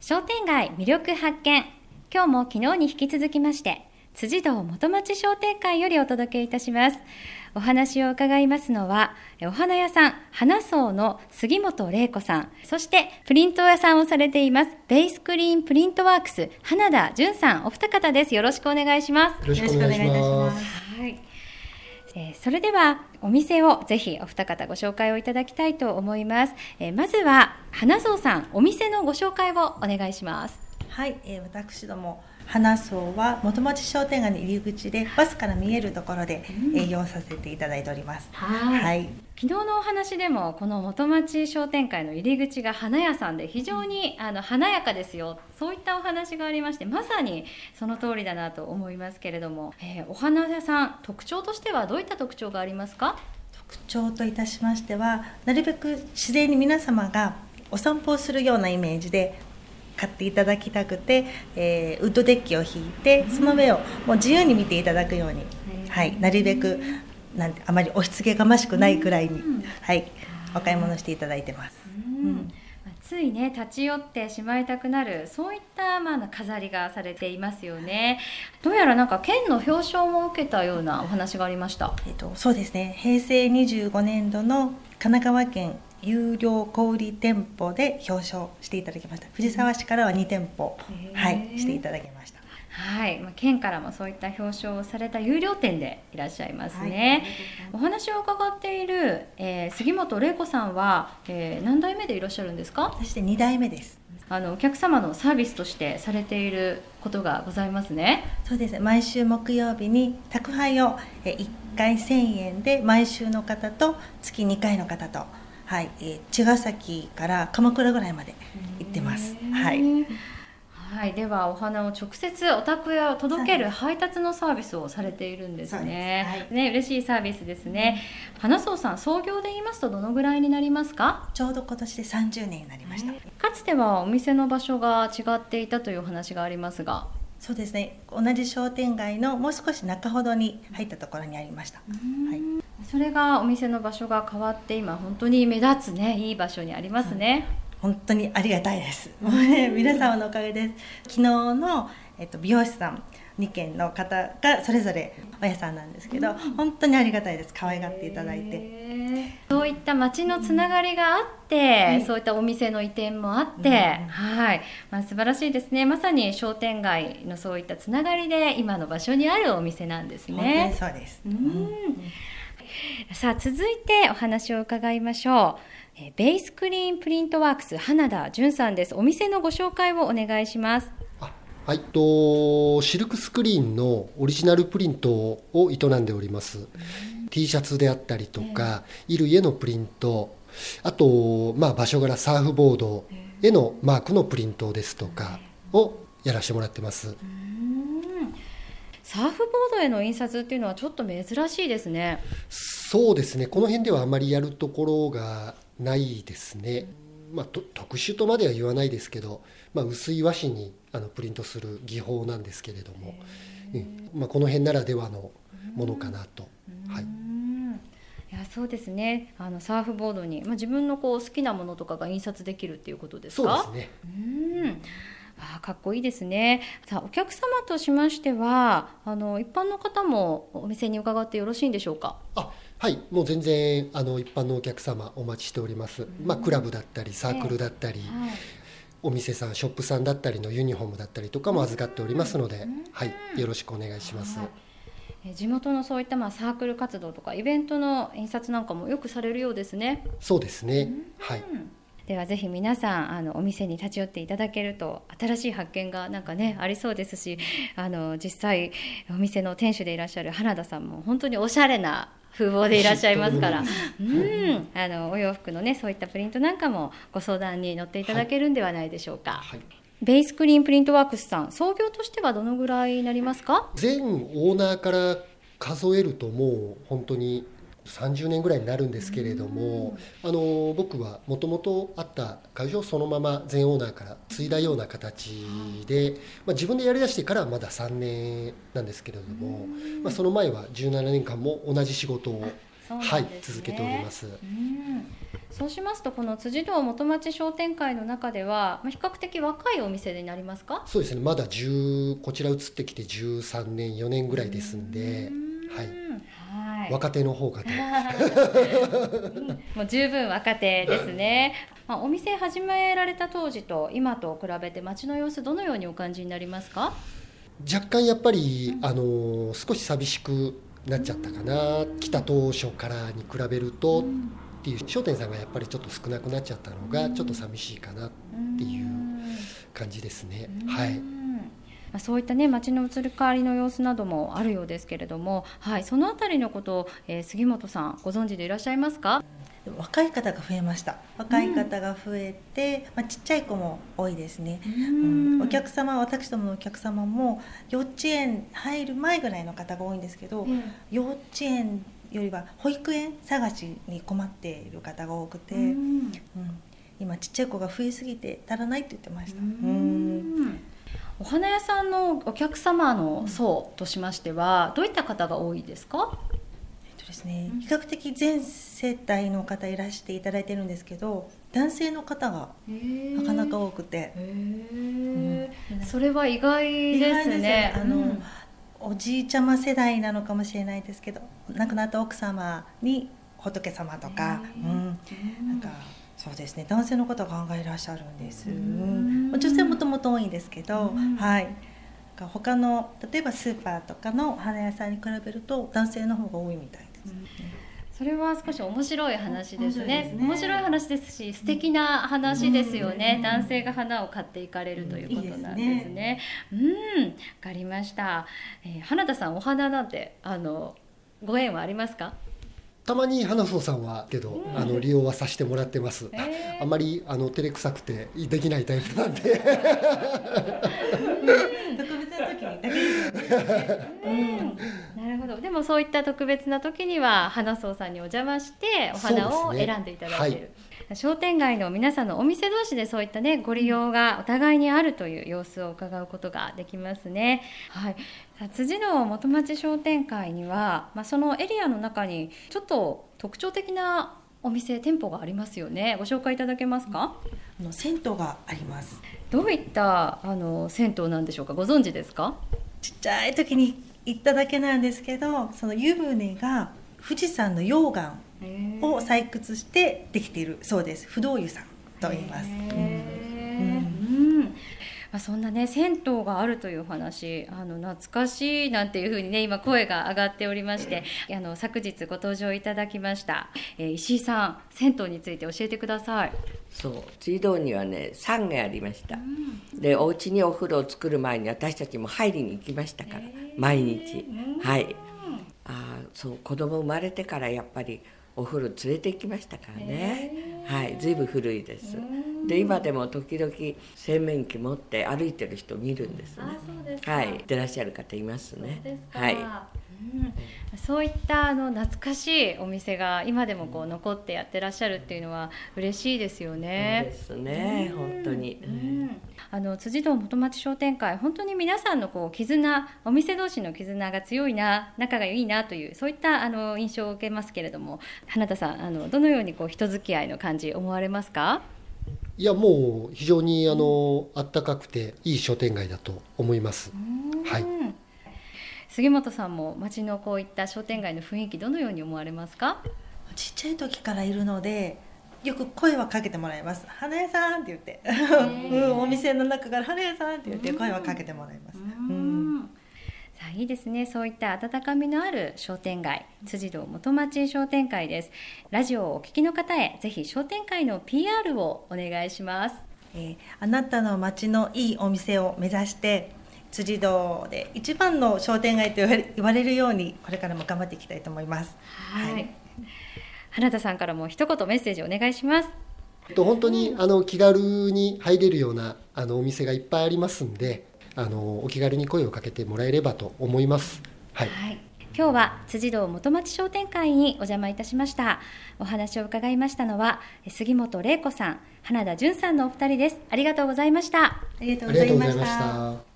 商店街魅力発見。今日も昨日に引き続きまして辻堂元町商店会よりお届けいたします。お話を伺いますのはお花屋さん花荘の杉本玲子さん、そしてプリント屋さんをされていますベイスクリーンプリントワークス花田純さん、お二方です。よろしくお願いします。 よろしくお願いいたします。 はい、それではお店をぜひお二方ご紹介をいただきたいと思います。まずは花荘さん、お店のご紹介をお願いします。 はい、私ども花荘は元町商店街の入り口でバスから見えるところで営業させていただいております。 はい、昨日のお話でもこの元町商店会の入り口が花屋さんで非常に華やかですよ、そういったお話がありまして、まさにその通りだなと思いますけれども、お花屋さん特徴としてはどういった特徴がありますか？ 特徴といたしましては、なるべく自然に皆様がお散歩をするようなイメージで買っていただきたくて、ウッドデッキを引いてその上をもう自由に見ていただくように、はい、なるべくあまり押し付けがましくないくらいに、はい、お買い物していただいてます。 ついね立ち寄ってしまいたくなる、そういった飾りがされていますよね。どうやら県の表彰も受けたようなお話がありました。 そうですね、平成25年度の神奈川県有料小売店舗で表彰していただきました。藤沢市からは2店舗、はい、していただきました。 はい、県からもそういった表彰をされた有料店でいらっしゃいますね。お話を伺っている、杉本玲子さんは、何代目でいらっしゃるんですか？ 私で2代目です。 お客様のサービスとしてされていることがございますね。 そうですね、毎週木曜日に宅配を1回1000円で毎週の方と月2回の方と、はい、茅ヶ崎から鎌倉ぐらいまで行ってます。はい、 はい、ではお花を直接お宅へ届ける配達のサービスをされているんですね。はい、ね、嬉しいサービスですね。花荘さん、創業で言いますとどのぐらいになりますか？ ちょうど今年で30年になりました。 かつてはお店の場所が違っていたというお話がありますが。 そうですね、同じ商店街のもう少し中ほどに入ったところにありました。はい、 それがお店の場所が変わって今本当に目立つね、いい場所にありますね。 本当にありがたいです。もうね、皆様のおかげです。昨日の、美容師さん2軒の方がそれぞれお屋さんなんですけど、本当にありがたいです。可愛がっていただいて、 そういった街のつながりがあって、そういったお店の移転もあって、はい、素晴らしいですね。まさに商店街のそういったつながりで今の場所にあるお店なんですね。 本当にそうです。 さあ、続いてお話を伺いましょう。ベイスクリーンプリントワークス花田純さんです。お店のご紹介をお願いします。 はい、シルクスクリーンのオリジナルプリントを営んでおります。T シャツであったりとか、衣類へのプリント、あと、場所柄サーフボードへのマークのプリントですとかをやらせてもらってます。 サーフボードへの印刷っていうのはちょっと珍しいですね。 そうですね、この辺ではあまりやるところがないですね。特殊とまでは言わないですけど、薄い和紙にプリントする技法なんですけれども、この辺ならではのものかなと。はい、 いや、そうですね、サーフボードに、自分の好きなものとかが印刷できるっていうことですか？ そうですね。 かっこいいですね。さあ、お客様としましては一般の方もお店に伺ってよろしいんでしょうか？ はい、もう全然一般のお客様お待ちしております。クラブだったりサークルだったり、お店さん、ショップさんだったりのユニフォームだったりとかも預かっておりますので、はい、よろしくお願いします。 地元のそういったサークル活動とかイベントの印刷なんかもよくされるようですね。 そうですね。はい。 ではぜひ皆さんお店に立ち寄っていただけると新しい発見がありそうですし、実際お店の店主でいらっしゃる花田さんも本当におしゃれな風貌でいらっしゃいますから、お洋服のね、そういったプリントなんかもご相談に乗っていただけるんではないでしょうか。ベイスクリーンプリントワークスさん、創業としてはどのぐらいになりますか？ 全オーナーから数えるともう本当に30年ぐらいになるんですけれども、僕はもともとあった会社をそのまま全オーナーから継いだような形で、自分でやりだしてからはまだ3年なんですけれども、その前は17年間も同じ仕事をはい、続けております。 そうしますとこの辻堂元町商店会の中では、比較的若いお店になりますか？ そうですね、まだこちら移ってきて13年4年ぐらいですんで、はい、若手の方かともう十分若手ですね。お店始められた当時と今と比べて街の様子どのようにお感じになりますか？ 若干やっぱり、少し寂しくなっちゃったかな、来た当初からに比べるとっていう、商店さんがやっぱりちょっと少なくなっちゃったのがちょっと寂しいかなっていう感じですね。はい、 そういったね街の移り変わりの様子などもあるようですけれども、はい、そのあたりのことを、杉本さんご存知でいらっしゃいますか？ 若い方が増えました。若い方が増えて、ちっちゃい子も多いですね。お客様、私どものお客様も幼稚園入る前ぐらいの方が多いんですけど、幼稚園よりは保育園探しに困っている方が多くて、今ちっちゃい子が増えすぎて足らないって言ってました。 お花屋さんのお客様の層としましてはどういった方が多いですか？ ですね、比較的全世帯の方いらしていただいてるんですけど、男性の方がなかなか多くて、 それは意外ですね。 おじいちゃま世代なのかもしれないですけど、亡くなった奥様に仏様とか、なんかそうですね、男性の方が考えいらっしゃるんです。女性はもともと多いんですけど、はい、他の例えばスーパーとかの花屋さんに比べると男性の方が多いみたいです。 それは少し面白い話ですね。面白い話ですし素敵な話ですよね。男性が花を買っていかれるということなんですね。わかりました。花田さん、お花なんてご縁はありますか？ たまに花荘さんはけど、利用はさせてもらってます。あまり照れくさくてできないタイプなんで特別な時にだけですよね。 なるほど。でもそういった特別な時には花荘さんにお邪魔してお花を選んでいただいている、商店街の皆さんのお店同士でそういったねご利用がお互いにあるという様子を伺うことができますね。はい、辻堂元町商店会には、そのエリアの中にちょっと特徴的なお店店舗がありますよね。ご紹介いただけますか？ 銭湯があります。 どういった銭湯なんでしょうか？ご存知ですか？ ちっちゃい時に行っただけなんですけど、その湯船が富士山の溶岩を採掘してできているそうです。不動湯さんと言います。 そんなね銭湯があるというお話、懐かしいなんていうふうにね今声が上がっておりまして、昨日ご登場いただきました、石井さん、銭湯について教えてください。 そう、辻堂にはね3軒ありました。でお家にお風呂を作る前に私たちも入りに行きましたから、毎日。はい。そう、子供生まれてからやっぱりお風呂連れて行きましたからね。はい、ずいぶん古いです。で今でも時々洗面器持って歩いてる人見るんですね。 そうですか。 はい、行ってらっしゃる方いますね。 そうですか。 はい。 そういった懐かしいお店が今でもこう残ってやってらっしゃるっていうのは嬉しいですよね。 そうですね、本当に。 辻堂元町商店会、本当に皆さんのこう絆、お店同士の絆が強いな、仲がいいなというそういった印象を受けますけれども、花田さんどのようにこう人付き合いの感じ思われますか？ いや、もう非常にあったかくていい商店街だと思います。はい。 杉本さんも町のこういった商店街の雰囲気どのように思われますか？ ちっちゃい時からいるのでよく声はかけてもらいます。花屋さんって言ってお店の中から花屋さんって言って声はかけてもらいます。 さあいいですね。そういった温かみのある商店街、辻堂元町商店会です。ラジオをお聞きの方へぜひ商店会の PR をお願いします。 あなたの町のいいお店を目指して辻堂で一番の商店街と言われるようにこれからも頑張っていきたいと思います。 はい。花田さんからも一言メッセージお願いします。 本当に気軽に入れるようなお店がいっぱいありますんで、お気軽に声をかけてもらえればと思います。はい。 今日は辻堂元町商店会にお邪魔いたしました。お話を伺いましたのは杉本玲子さん、花田純さんのお二人です。ありがとうございました。 ありがとうございました。